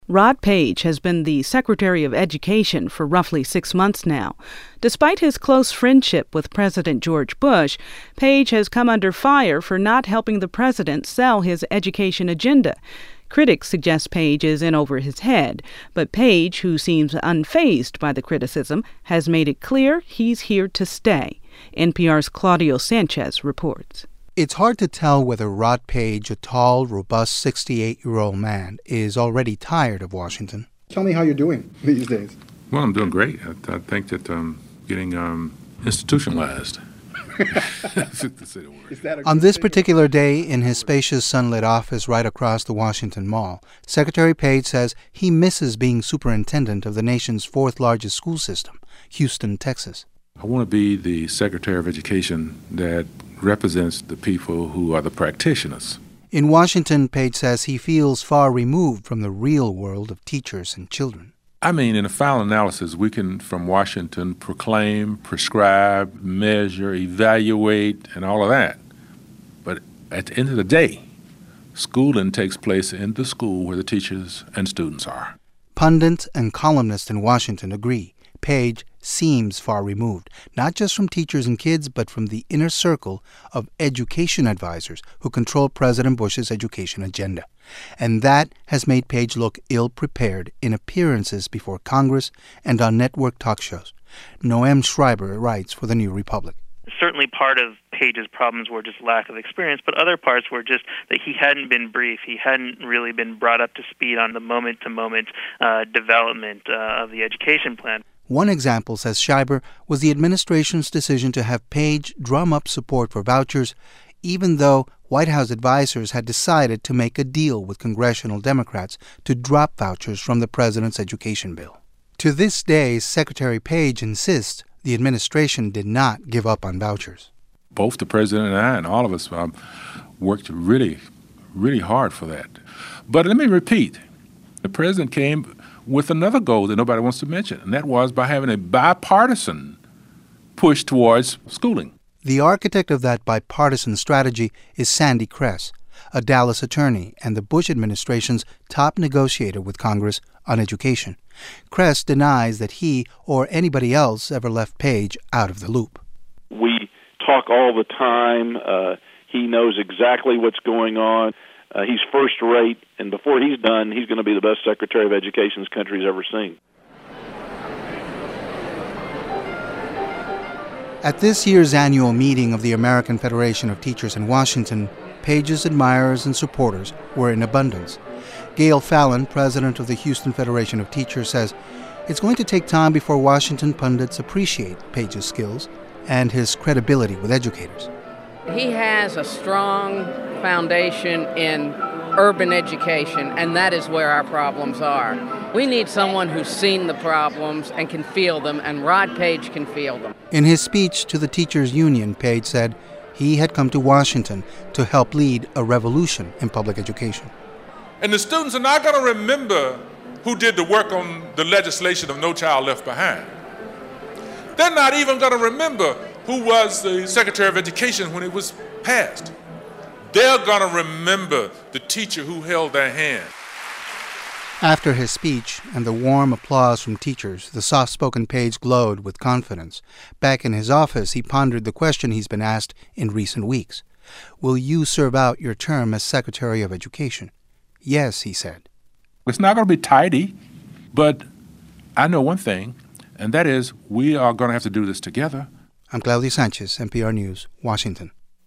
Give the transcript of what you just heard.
Rod Page has been the Secretary of Education for roughly 6 months now. Despite his close friendship with President George Bush, Page has come under fire for not helping the president sell his education agenda. Critics suggest Page is in over his head, but Page, who seems unfazed by the criticism, has made it clear he's here to stay. NPR's Claudio Sanchez reports. It's hard to tell whether Rod Page, a tall, robust 68-year-old man, is already tired of Washington. Tell me how you're doing these days. Well, I'm doing great. I think that I'm getting institutionalized. On this particular day, in his spacious sunlit office right across the Washington Mall, Secretary Page says he misses being superintendent of the nation's fourth-largest school system, Houston, Texas. I want to be the Secretary of Education that represents the people who are the practitioners. In Washington, Page says he feels far removed from the real world of teachers and children. I mean, in the final analysis, we can, from Washington, proclaim, prescribe, measure, evaluate, and all of that. But at the end of the day, schooling takes place in the school where the teachers and students are. Pundits and columnists in Washington agree. Page seems far removed, not just from teachers and kids, but from the inner circle of education advisors who control President Bush's education agenda. And that has made Page look ill-prepared in appearances before Congress and on network talk shows. Noam Schreiber writes for The New Republic. Certainly part of Page's problems were just lack of experience, but other parts were just that he hadn't been briefed. He hadn't really been brought up to speed on the moment-to-moment development of the education plan. One example, says Schreiber, was the administration's decision to have Page drum up support for vouchers, even though White House advisors had decided to make a deal with congressional Democrats to drop vouchers from the president's education bill. To this day, Secretary Page insists the administration did not give up on vouchers. Both the president and I and all of us worked really, really hard for that. But let me repeat, the president came with another goal that nobody wants to mention, and that was by having a bipartisan push towards schooling. The architect of that bipartisan strategy is Sandy Kress, a Dallas attorney and the Bush administration's top negotiator with Congress on education. Kress denies that he or anybody else ever left Page out of the loop. We talk all the time. He knows exactly what's going on. He's first rate, and before he's done, he's going to be the best Secretary of Education this country's ever seen. At this year's annual meeting of the American Federation of Teachers in Washington, Page's admirers and supporters were in abundance. Gail Fallon, president of the Houston Federation of Teachers, says it's going to take time before Washington pundits appreciate Page's skills and his credibility with educators. He has a strong foundation in urban education, and that is where our problems are. We need someone who's seen the problems and can feel them, and Rod Page can feel them. In his speech to the teachers' union, Page said he had come to Washington to help lead a revolution in public education. And the students are not going to remember who did the work on the legislation of No Child Left Behind. They're not even going to remember who was the Secretary of Education when it was passed. They're going to remember the teacher who held their hand. After his speech and the warm applause from teachers, the soft-spoken Page glowed with confidence. Back in his office, he pondered the question he's been asked in recent weeks. Will you serve out your term as Secretary of Education? Yes, he said. It's not going to be tidy, but I know one thing, and that is we are going to have to do this together. I'm Claudio Sanchez, NPR News, Washington.